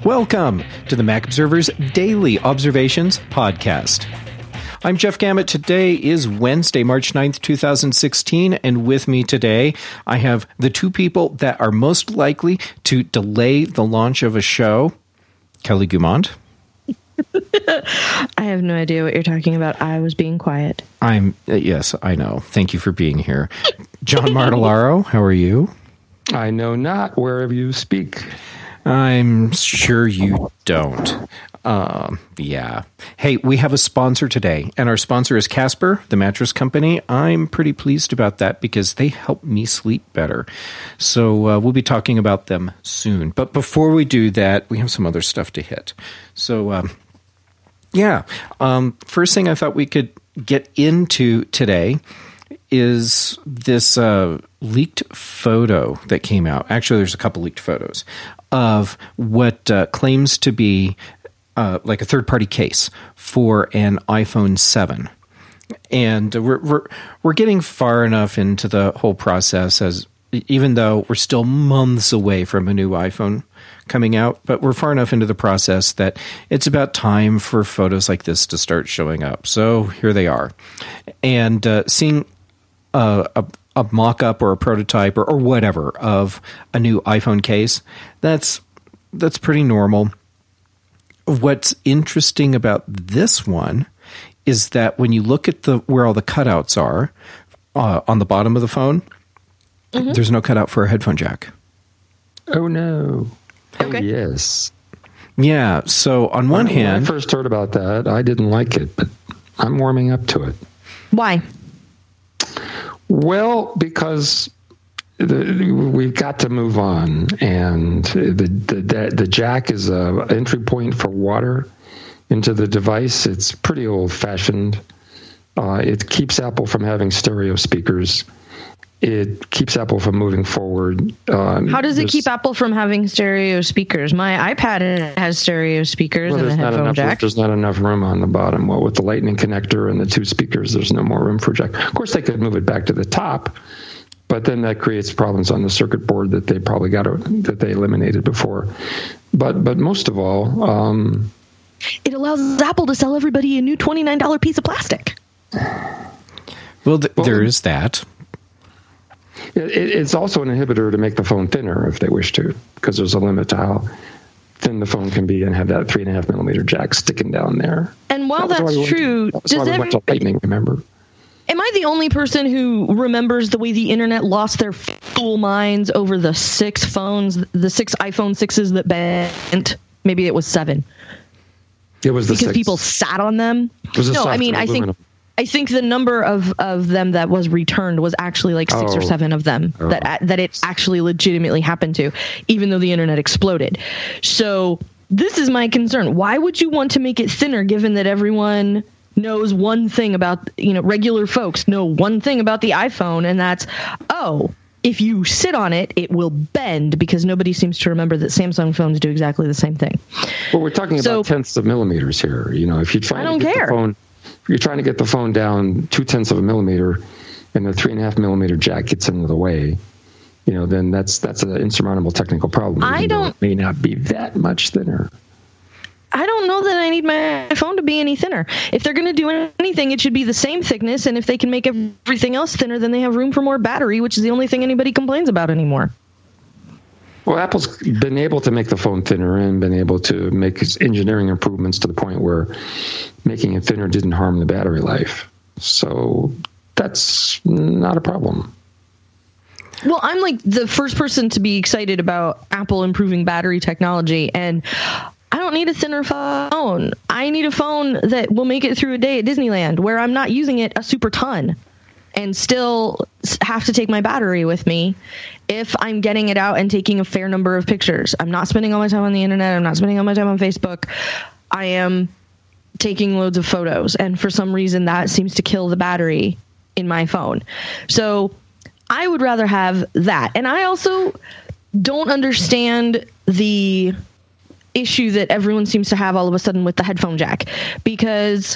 Welcome to the Mac Observer's Daily Observations Podcast. I'm Jeff Gamet. Today is Wednesday, March 9th, 2016, and with me today, I have the two people that are most likely to delay the launch of a show. Kelly Goumand. I have no idea what you're talking about. I was being quiet. Yes, I know. Thank you for being here. John Martellaro, how are you? I know not wherever you speak. I'm sure you don't. Yeah. Hey, we have a sponsor today, and our sponsor is Casper, the mattress company. I'm pretty pleased about that because they help me sleep better. So we'll be talking about them soon. But before we do that, we have some other stuff to hit. So, first thing I thought we could get into today is this leaked photo that came out. Actually, there's a couple leaked photos of what claims to be like a third-party case for an iPhone 7. And we're getting far enough into the whole process, as even though we're still months away from a new iPhone coming out, but we're far enough into the process that it's about time for photos like this to start showing up. So here they are. And seeing a mock-up or a prototype or whatever of a new iPhone case, that's pretty normal. What's interesting about this one is that when you look at where all the cutouts are on the bottom of the phone, there's no cutout for a headphone jack. Oh, no. Okay. Oh, yes. Yeah, so on one hand... When I first heard about that, I didn't like it, but I'm warming up to it. Why? Well, because we've got to move on, and the jack is an entry point for water into the device. It's pretty old-fashioned. It keeps Apple from having stereo speakers. It keeps Apple from moving forward. How does it keep Apple from having stereo speakers? My iPad has stereo speakers and a headphone jack. There's not enough room on the bottom. Well, with the Lightning connector and the two speakers, there's no more room for jack. Of course, they could move it back to the top, but then that creates problems on the circuit board that they probably that they eliminated before. But most of all, it allows Apple to sell everybody a new $29 piece of plastic. Well, there is that. It's also an inhibitor to make the phone thinner if they wish to, because there's a limit to how thin the phone can be and have that 3.5 millimeter jack sticking down there. And while that's true, that's why we went to Lightning, remember? Am I the only person who remembers the way the internet lost their fool minds over the 6 phones, the 6 iPhone 6s that bent? Maybe it was 7. It was the because 6. People sat on them. No, I mean, I think the number of them that was returned was actually like 6 or 7 of them that it actually legitimately happened to, even though the internet exploded. So this is my concern. Why would you want to make it thinner, given that everyone knows one thing about, regular folks know one thing about the iPhone, and that's, if you sit on it, it will bend, because nobody seems to remember that Samsung phones do exactly the same thing. Well, we're talking about tenths of millimeters here. If you try if you're trying to get the phone down 0.2 of a millimeter and the 3.5 millimeter jack gets into the way, then that's an insurmountable technical problem. It may not be that much thinner. I don't know that I need my phone to be any thinner. If they're going to do anything, it should be the same thickness. And if they can make everything else thinner, then they have room for more battery, which is the only thing anybody complains about anymore. Well, Apple's been able to make the phone thinner and been able to make engineering improvements to the point where making it thinner didn't harm the battery life. So that's not a problem. Well, I'm like the first person to be excited about Apple improving battery technology, and I don't need a thinner phone. I need a phone that will make it through a day at Disneyland where I'm not using it a super ton and still have to take my battery with me if I'm getting it out and taking a fair number of pictures. I'm not spending all my time on the internet. I'm not spending all my time on Facebook. I am taking loads of photos, and for some reason that seems to kill the battery in my phone. So I would rather have that. And I also don't understand the issue that everyone seems to have all of a sudden with the headphone jack, because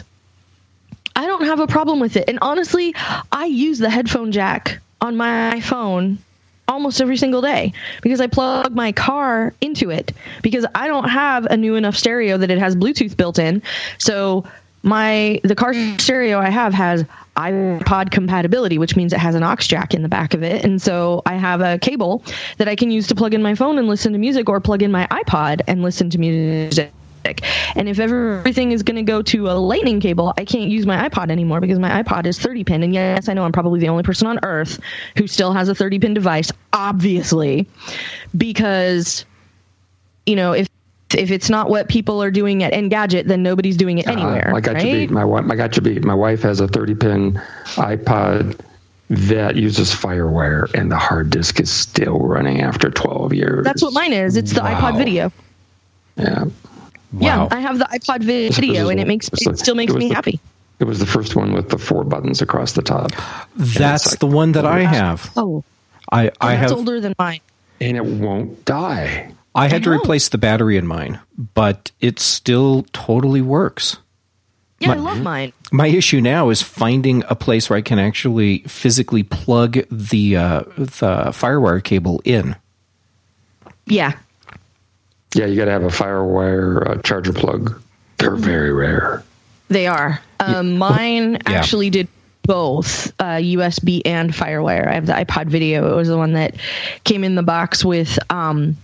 I don't have a problem with it. And honestly, I use the headphone jack on my phone almost every single day because I plug my car into it because I don't have a new enough stereo that it has Bluetooth built in. So the car stereo I have has iPod compatibility, which means it has an aux jack in the back of it. And so I have a cable that I can use to plug in my phone and listen to music, or plug in my iPod and listen to music. And if everything is going to go to a lightning cable, I can't use my iPod anymore because my iPod is 30 pin. And yes, I know I'm probably the only person on earth who still has a 30 pin device, obviously, because, you know, if it's not what people are doing at Engadget, then nobody's doing it anywhere. I got right? you beat. I got you beat. My wife has a 30 pin iPod that uses FireWire, and the hard disk is still running after 12 years. That's what mine is. It's the iPod Video. Yeah. Wow. Yeah, I have the iPod Video, and it still makes me happy. It was the first one with the 4 buttons across the top. That's the one that I have. Oh, I that's have older than mine. And it won't die. I had to replace the battery in mine, but it still totally works. Yeah, I love mine. My issue now is finding a place where I can actually physically plug the FireWire cable in. Yeah. Yeah, you got to have a FireWire charger plug. They're very rare. They are. Mine actually did both USB and FireWire. I have the iPod Video. It was the one that came in the box with, and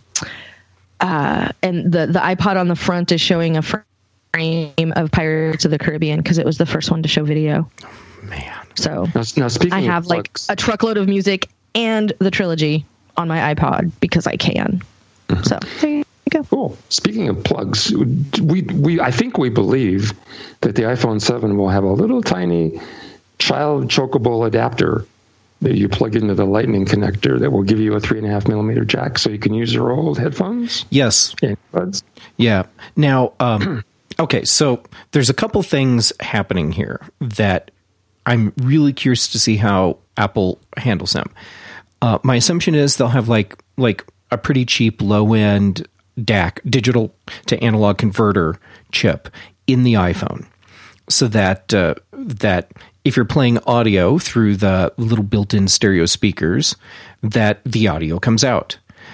the iPod on the front is showing a frame of Pirates of the Caribbean because it was the first one to show video. Man. So now speaking I have of plugs, like a truckload of music and the trilogy on my iPod because I can. Mm-hmm. So there you go. Cool. Speaking of plugs, I think we believe that the iPhone 7 will have a little tiny child chokeable adapter that you plug into the lightning connector that will give you a 3.5 millimeter jack so you can use your old headphones. Yes. Earbuds. Yeah. Now, okay, so there's a couple things happening here that I'm really curious to see how Apple handles them. My assumption is they'll have like a pretty cheap low-end DAC, digital to analog converter chip in the iPhone, so that that if you're playing audio through the little built-in stereo speakers, that the audio comes out.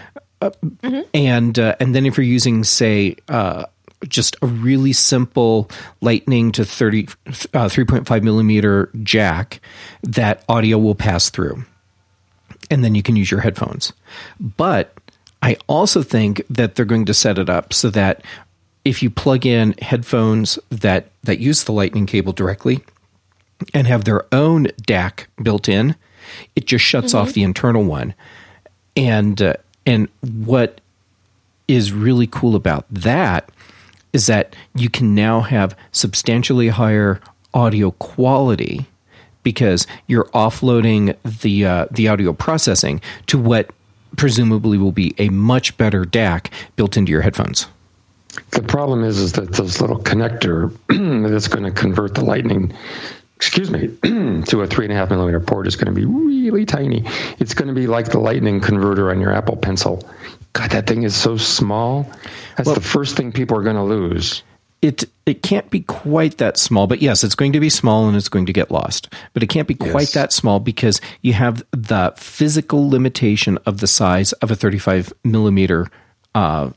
And then if you're using, say, just a really simple Lightning to 3.5 millimeter jack, that audio will pass through. And then you can use your headphones. But I also think that they're going to set it up so that if you plug in headphones that use the Lightning cable directly and have their own DAC built in, it just shuts off the internal one. And what is really cool about that is that you can now have substantially higher audio quality because you're offloading the audio processing to what presumably will be a much better DAC built into your headphones. The problem is that this little connector that's going to convert the Lightning, to a 3.5 millimeter port is going to be really tiny. It's going to be like the Lightning converter on your Apple Pencil. God, that thing is so small. That's the first thing people are going to lose. It can't be quite that small, but yes, it's going to be small and it's going to get lost. But it can't be quite that small because you have the physical limitation of the size of a 35 millimeter plug.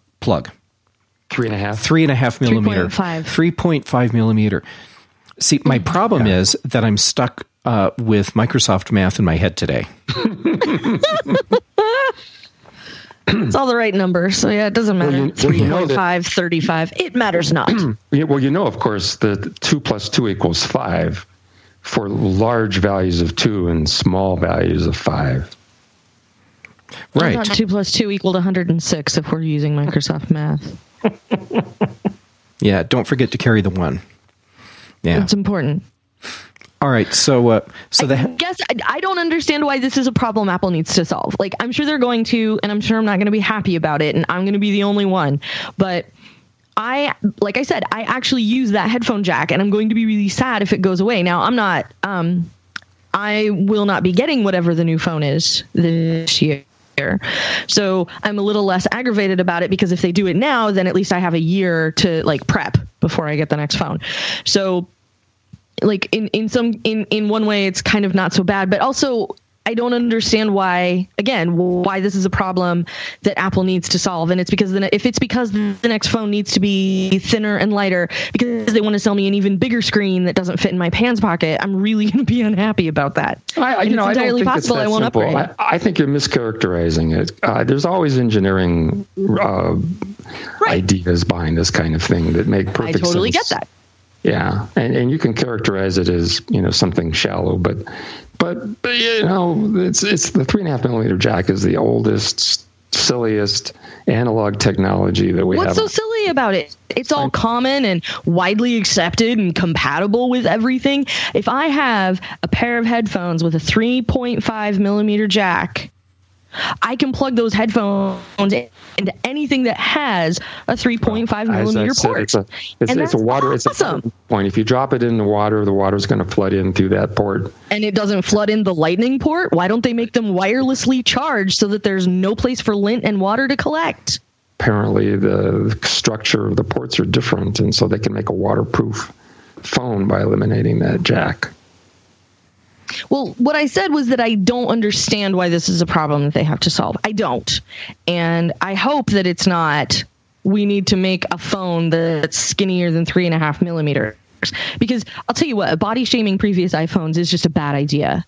3.5 millimeter. 3.5 millimeter. See, my problem is that I'm stuck with Microsoft math in my head today. It's all the right number, so yeah, it doesn't matter. 3.5, 35, it matters not. Well, of course, that 2 + 2 = 5 for large values of 2 and small values of 5. Right. I thought 2 + 2 = 106 if we're using Microsoft math. Yeah, don't forget to carry the 1. Yeah, it's important. All right, so I guess I don't understand why this is a problem Apple needs to solve. Like, I'm sure they're going to, and I'm sure I'm not going to be happy about it, and I'm going to be the only one. But like I said, I actually use that headphone jack, and I'm going to be really sad if it goes away. Now, I will not be getting whatever the new phone is this year. So I'm a little less aggravated about it because if they do it now, then at least I have a year to prep before I get the next phone. So in one way, it's kind of not so bad, but also I don't understand why this is a problem that Apple needs to solve. And it's because if it's because the next phone needs to be thinner and lighter because they want to sell me an even bigger screen that doesn't fit in my pants pocket, I'm really going to be unhappy about that. I don't think it's that simple. I think you're mischaracterizing it. There's always engineering ideas behind this kind of thing that make perfect sense. I totally get that. Yeah, and you can characterize it as something shallow, but it's the 3.5 millimeter jack is the oldest, silliest analog technology that we have. What's so silly about it? It's all common and widely accepted and compatible with everything. If I have a pair of headphones with a 3.5 millimeter jack, I can plug those headphones into anything that has a 3.5 millimeter port. It's a water. It's awesome. Point. If you drop it in the water's going to flood in through that port. And it doesn't flood in the lightning port? Why don't they make them wirelessly charged so that there's no place for lint and water to collect? Apparently, the structure of the ports are different, and so they can make a waterproof phone by eliminating that jack. Well, what I said was that I don't understand why this is a problem that they have to solve. I don't. And I hope that it's not, we need to make a phone that's skinnier than 3.5 millimeters. Because I'll tell you what, body shaming previous iPhones is just a bad idea.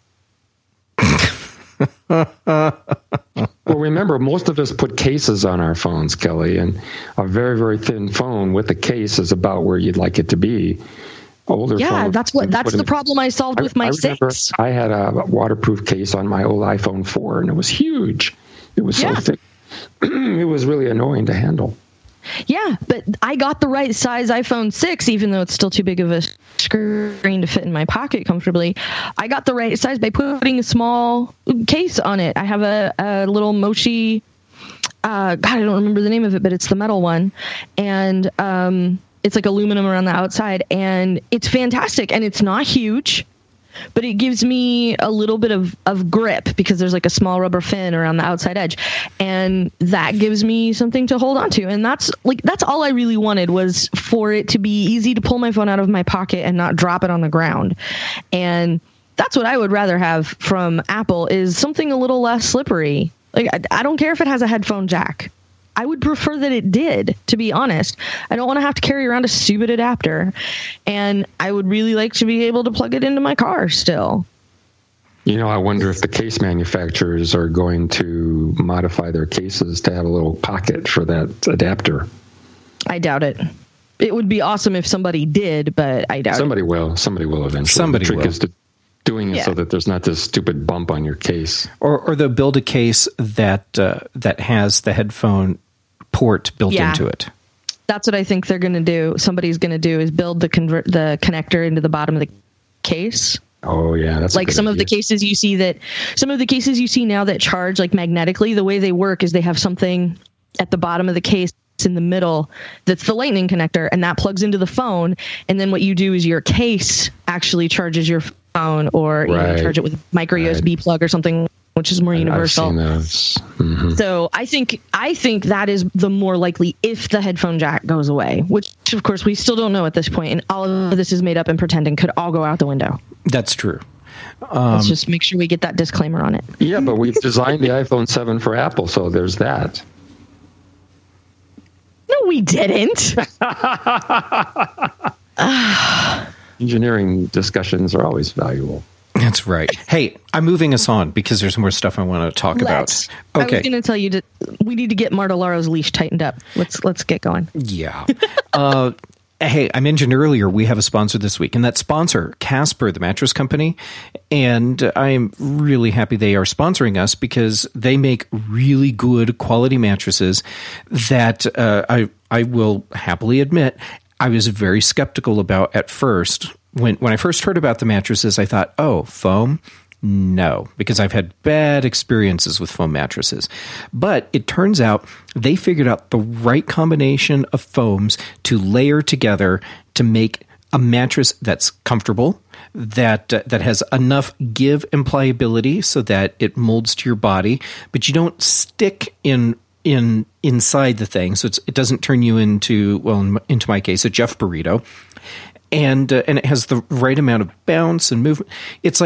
Well, remember, most of us put cases on our phones, Kelly, and a very, very thin phone with a case is about where you'd like it to be. Older phones, that's the problem I solved with my 6. I had a waterproof case on my old iPhone 4, and it was huge. It was so thick. It was really annoying to handle. Yeah, but I got the right size iPhone 6, even though it's still too big of a screen to fit in my pocket comfortably. I got the right size by putting a small case on it. I have a little Mochi, God, I don't remember the name of it, but it's the metal one. And it's like aluminum around the outside, and it's fantastic. And it's not huge, but it gives me a little bit of grip because there's like a small rubber fin around the outside edge, and that gives me something to hold on to. And that's all I really wanted, was for it to be easy to pull my phone out of my pocket and not drop it on the ground. And that's what I would rather have from Apple, is something a little less slippery. Like, I don't care if it has a headphone jack. I would prefer that it did, to be honest. I don't want to have to carry around a stupid adapter, and I would really like to be able to plug it into my car still. I wonder if the case manufacturers are going to modify their cases to have a little pocket for that adapter. I doubt it. It would be awesome if somebody did, but I doubt Somebody will eventually. Somebody the trick will. is doing it so that there's not this stupid bump on your case. Or they'll build a case that has the headphone port built into it. That's what I think they're going to do. Somebody's going to do is build the connector into the bottom of the case. Oh yeah, that's like some of the cases you see now that charge like magnetically. The way they work is they have something at the bottom of the case in the middle that's the lightning connector, and that plugs into the phone. And then what you do is your case actually charges your phone, or charge it with micro USB plug or something, which is more universal. I've seen those. Mm-hmm. So I think that is the more likely if the headphone jack goes away, which of course we still don't know at this point, and all of this is made up and pretending could all go out the window. That's true. Let's just make sure we get that disclaimer on it. Yeah, but we've designed the iPhone 7 for Apple, so there's that. No, we didn't. Engineering discussions are always valuable. That's right. Hey, I'm moving us on because there's more stuff I want to talk about. Okay. I was going to tell you we need to get Martelaro's leash tightened up. Let's get going. Yeah. Hey, I mentioned earlier we have a sponsor this week, and that sponsor, Casper, the mattress company. And I am really happy they are sponsoring us because they make really good quality mattresses that I will happily admit I was very skeptical about at first. When I first heard about the mattresses, I thought, oh, foam? No, because I've had bad experiences with foam mattresses. But it turns out they figured out the right combination of foams to layer together to make a mattress that's comfortable, that has enough give and pliability so that it molds to your body, but you don't stick inside the thing, so it doesn't turn you into my case, a Jeff burrito. And it has the right amount of bounce and movement. It's like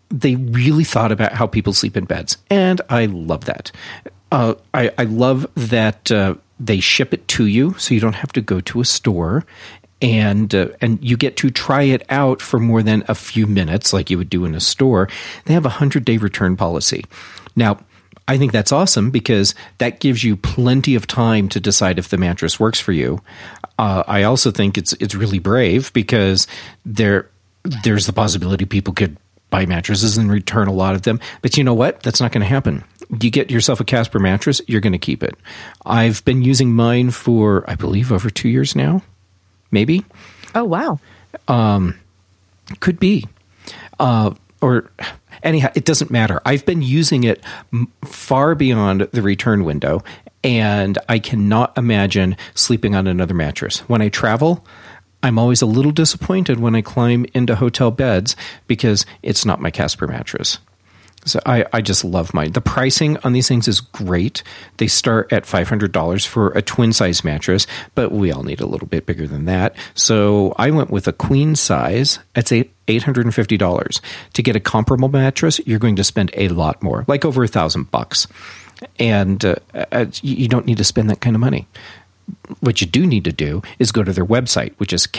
they really thought about how people sleep in beds, and I love that. I love that they ship it to you, so you don't have to go to a store, and you get to try it out for more than a few minutes, like you would do in a store. They have a 100-day return policy. Now, I think that's awesome because that gives you plenty of time to decide if the mattress works for you. I also think it's really brave because there's the possibility people could buy mattresses and return a lot of them. But you know what? That's not going to happen. You get yourself a Casper mattress, you're going to keep it. I've been using mine for, I believe, over 2 years now. Maybe. Oh, wow. Could be. Or anyhow, it doesn't matter. I've been using it far beyond the return window, and I cannot imagine sleeping on another mattress. When I travel, I'm always a little disappointed when I climb into hotel beds because it's not my Casper mattress. So I just love mine. The pricing on these things is great. They start at $500 for a twin size mattress, but we all need a little bit bigger than that. So I went with a queen size. It's $850. To get a comparable mattress, you're going to spend a lot more, like over $1,000. And you don't need to spend that kind of money. What you do need to do is go to their website, which is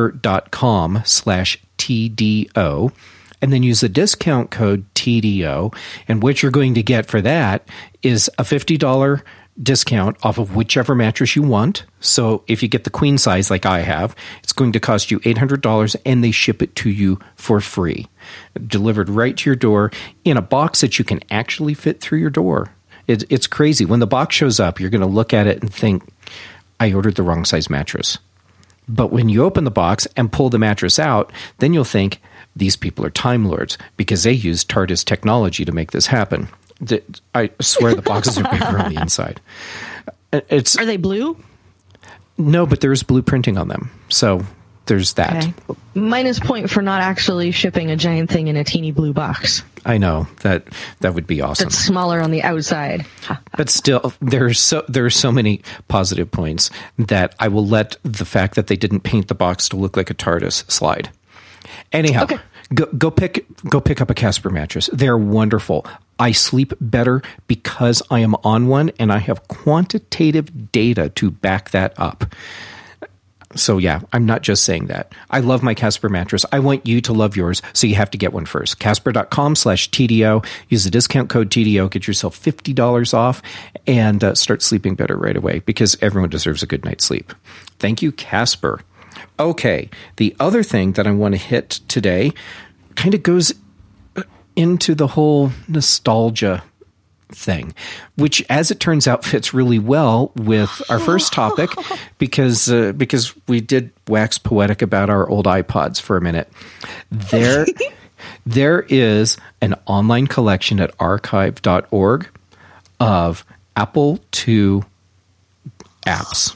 casper.com/TDO. And then use the discount code TDO. And what you're going to get for that is a $50 discount off of whichever mattress you want. So if you get the queen size like I have, it's going to cost you $800 and they ship it to you for free. Delivered right to your door in a box that you can actually fit through your door. It's crazy. When the box shows up, you're going to look at it and think, I ordered the wrong size mattress. But when you open the box and pull the mattress out, then you'll think, these people are Time Lords because they use TARDIS technology to make this happen. I swear the boxes are bigger on the inside. Are they blue? No, but there's blue printing on them. So there's that. Okay. Minus point for not actually shipping a giant thing in a teeny blue box. I know that would be awesome. That's smaller on the outside. But still, there are so many positive points that I will let the fact that they didn't paint the box to look like a TARDIS slide. Anyhow, okay. Go pick up a Casper mattress. They're wonderful. I sleep better because I am on one, and I have quantitative data to back that up. So yeah, I'm not just saying that. I love my Casper mattress. I want you to love yours, so you have to get one first. Casper.com/TDO. Use the discount code TDO. Get yourself $50 off and start sleeping better right away because everyone deserves a good night's sleep. Thank you, Casper. Okay, the other thing that I want to hit today kind of goes into the whole nostalgia thing, which, as it turns out, fits really well with our first topic because we did wax poetic about our old iPods for a minute. There is an online collection at archive.org of Apple II apps.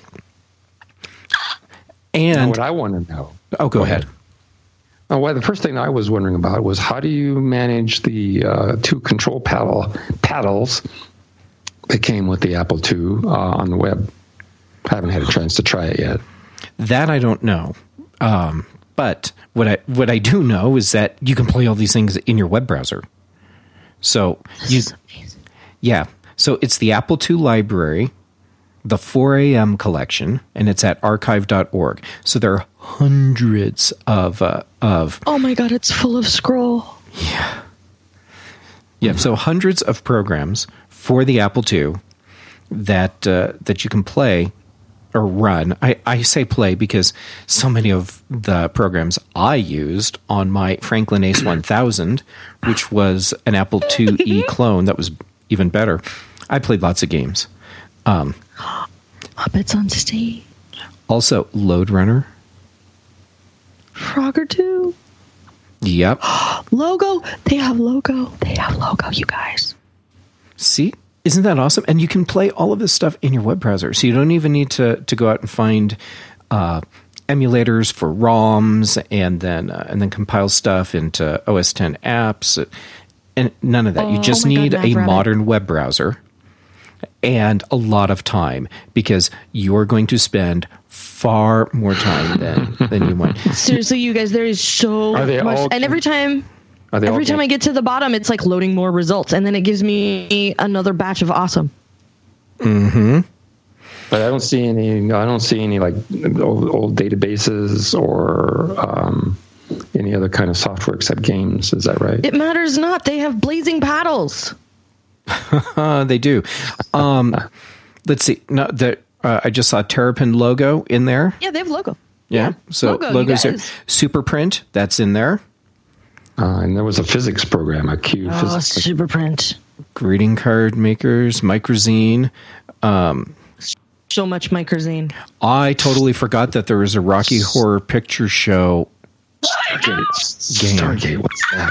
And what I want to know. Oh, go ahead. Oh, well, the first thing I was wondering about was how do you manage the two control paddles that came with the Apple II on the web? I haven't had a chance to try it yet. That I don't know. But what I do know is that you can play all these things in your web browser. So yeah. So it's the Apple II library, the 4 a.m. collection, and it's at archive.org. So there are hundreds of oh my God, it's full of scroll. Yeah, so hundreds of programs for the Apple II that you can play or run. I say play because so many of the programs I used on my Franklin Ace 1000, which was an Apple IIe clone that was even better. I played lots of games. Muppets on Stage. Also, Lode Runner. Frogger 2. Yep. Logo. They have logo, you guys. See? Isn't that awesome? And you can play all of this stuff in your web browser. So you don't even need to go out and find emulators for ROMs and then compile stuff into OS X apps. And none of that. You just need a modern web browser and a lot of time because you're going to spend far more time than you want. Seriously, you guys, there is so much. And every time Every time I get to the bottom, it's like loading more results, and then it gives me another batch of awesome. Mm-hmm. But I don't see any like old databases or any other kind of software except games. Is that right? It matters not. They have blazing paddles. They do. Let's see. No, I just saw Terrapin logo in there. Yeah, they have logo. Yeah. So logos there. Superprint, that's in there. And there was a physics program, a Q physics. Superprint. Greeting card makers, Microzine. So much Microzine. I totally forgot that there was a Rocky Horror Picture Show game. Stargate, what's that?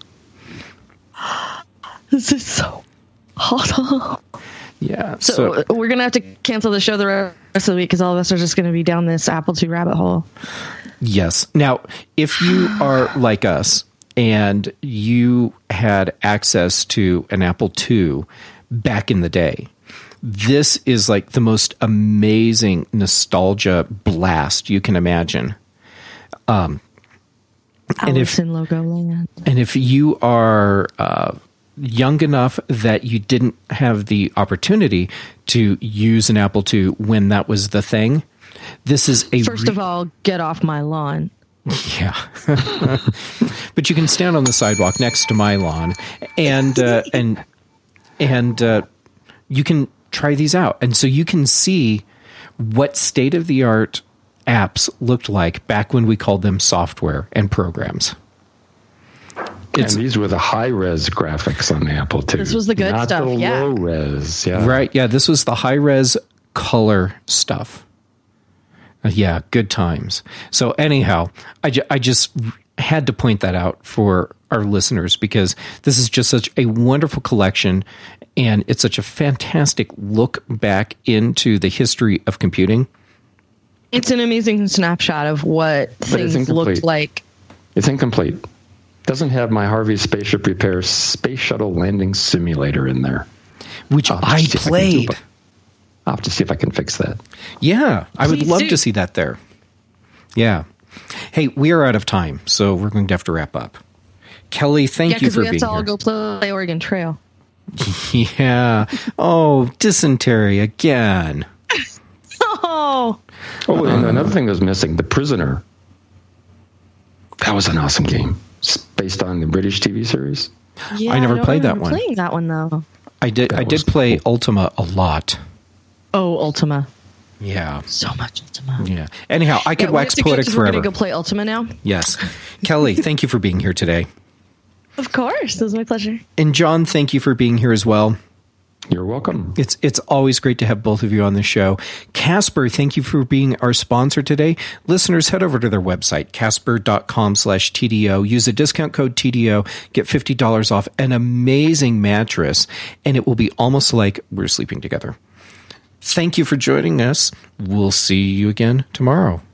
This is so hot. Yeah. So we're going to have to cancel the show the rest of the week because all of us are just going to be down this Apple II rabbit hole. Yes. Now, if you are like us and you had access to an Apple II back in the day, this is like the most amazing nostalgia blast you can imagine. Alice in Logoland. And if you are young enough that you didn't have the opportunity to use an Apple II when that was the thing, this is a... First of all, get off my lawn. Yeah. But you can stand on the sidewalk next to my lawn and you can try these out. And so you can see what state-of-the-art apps looked like back when we called them software and programs. And these were the high-res graphics on the Apple II. This was the good stuff, Not the yeah. low-res, yeah. Right, yeah, this was the high-res color stuff. Yeah, good times. So anyhow, I just had to point that out for our listeners because this is just such a wonderful collection and it's such a fantastic look back into the history of computing. It's an amazing snapshot of what things looked like. It's incomplete. Doesn't have my Harvey Spaceship Repair Space Shuttle Landing Simulator in there. Which I played. I'll have to see if I can fix that. Yeah, I would love to see that there. Yeah. Hey, we are out of time, so we're going to have to wrap up. Kelly, thank you for being here. Yeah, because we have to all go play Oregon Trail. Yeah. Oh, dysentery again. Oh, and another thing that was missing, The Prisoner. That was an awesome game. It's based on the British TV series. yeah. I never played that one. Playing that one though. I did play Ultima a lot. Oh, Ultima. Yeah. So much Ultima. Yeah. Anyhow, I could wax poetic forever. We're going to go play Ultima now. Yes. Kelly, thank you for being here today. Of course. It was my pleasure. And John, thank you for being here as well. You're welcome. It's always great to have both of you on the show. Casper, thank you for being our sponsor today. Listeners, head over to their website, casper.com/TDO. Use a discount code TDO. Get $50 off an amazing mattress, and it will be almost like we're sleeping together. Thank you for joining us. We'll see you again tomorrow.